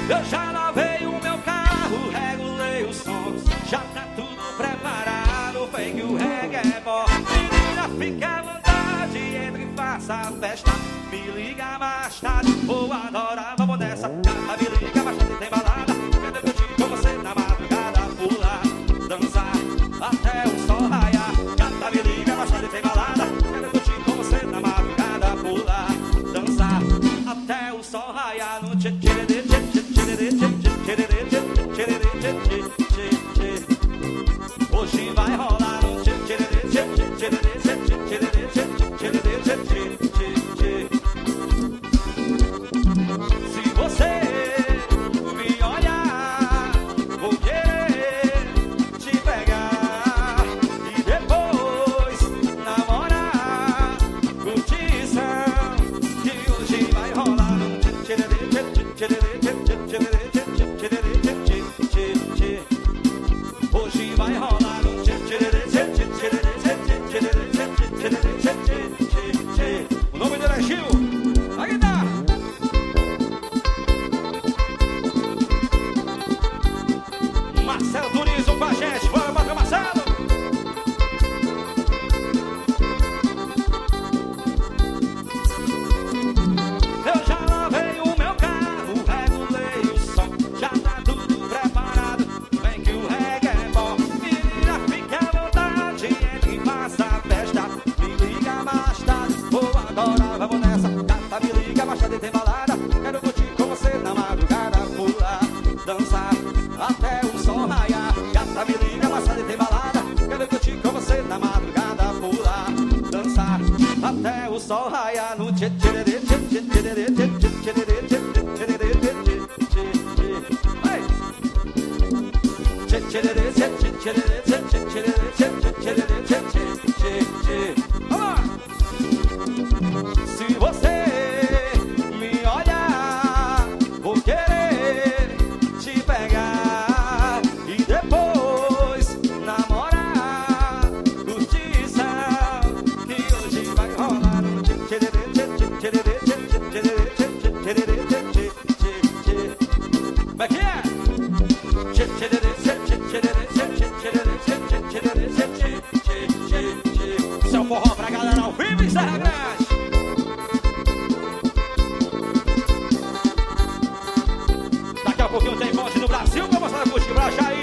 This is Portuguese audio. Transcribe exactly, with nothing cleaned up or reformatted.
Eu já lavei o meu carro, regulei os sons, já tá tudo preparado, vem que o reggae é bom. Menina, fica à vontade, entre e faça a festa. Me liga mais tarde, vou adorar, vamos nessa. Gata, me liga mais tarde, tem balada. Quero curtir com você na madrugada, pular, dançar até o sol raiar. Gata, me liga mais tarde, tem balada. Quero curtir com você na madrugada, pular, dançar até o sol raiar. No tchê tchê tchê tchê tchê tchê tchê tchê tchê. Hoje vai rolar um tchê tchê tchê tchê tchê tchê tchê tchê tchê. Se você me olhar, vou querer te pegar e depois namorar. Curtição, que hoje vai rolar um tchê tchê tchê tchê tchê tchê tchê. Hoje vai rolar um tchê tchê tchê tchê tchê tchê. O nome dele é Gil. Aí dá. Marcelo Turismo com a gente. Bora, bora, Marcelo. Eu já lavei o meu carro, regulei o som, já tá tudo preparado, vem que o reggae é bom. Menina, fica à vontade, entre e faça a festa. Me liga mais tarde, vou adorar, vamos nessa. Gata, me liga mais tarde, tem balada. Quero curtir com você na madrugada, pular, dançar até o sol raiar. Gata, me liga mais tarde, tem balada. Quero curtir com você na madrugada, pular, dançar até o sol raiar. No tchê tchê tchê tchê tchê tchê tchê tchê. Vamos lá! Se você me olhar, vou querer te pegar e depois namorar. Curtição, que hoje vai rolar um tchê tchê tchê tchê tchê tchê. Como é que é? Tchê tchê tchê tchê tchê tchê. Seu forró pra galera ao vivo em Serra Grande. Daqui a pouquinho tem monte no Brasil pra mostrar a curtir pra Jair.